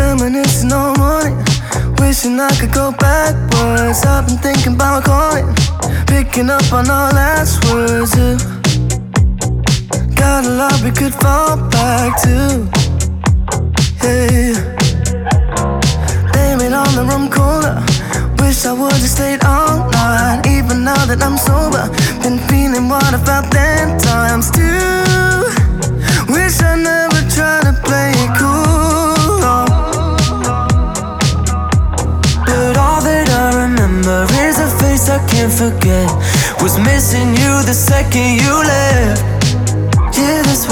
Reminiscing all morning, wishing I could go backwards. I've been thinking about calling, picking up on our last words. Got a lot we could fall back to. Yeah. Blame it on the rum cooler. Wish I would've stayed all night. Even now that I'm sober, been feeling what I felt then times two. Wish I never tried to play it cool. But all that I remember is a face I can't forget. Was missing you the second you left. Yeah, that's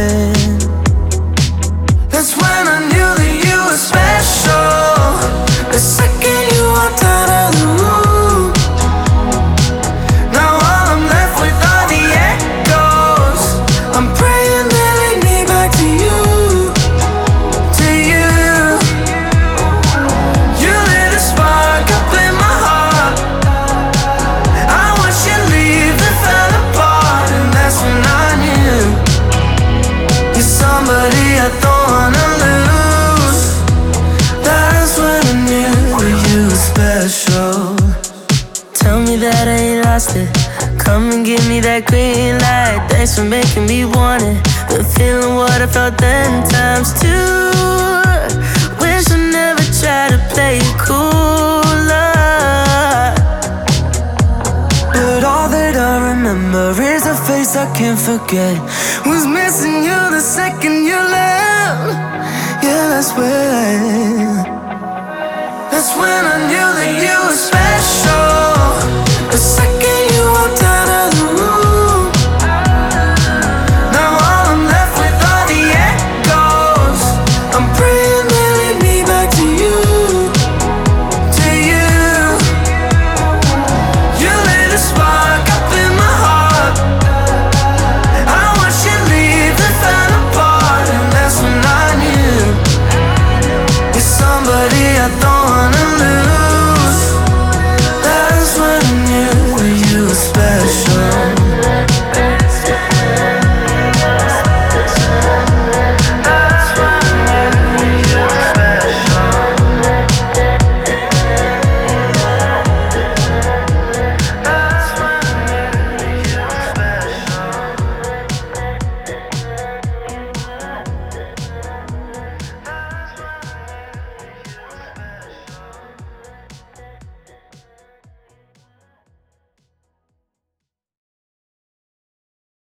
when I knew that you were special. The second you walked out of the room. Now all I'm left with are the echoes. I'm praying they lead me back to you. To you. You lit a spark up in my heart. I watched you leave that fell apart. And that's when I knew you're somebody I don't wanna lose. That's when I knew that you were special. Tell me that I ain't lost it. Come and give me that green light. Thanks for making me want it. Been feeling what I felt then times two. Wish I never tried to play it cooler. But all that I remember is a face I can't forget. Was missing you the second you left. Yeah, that's when I knew that you were special.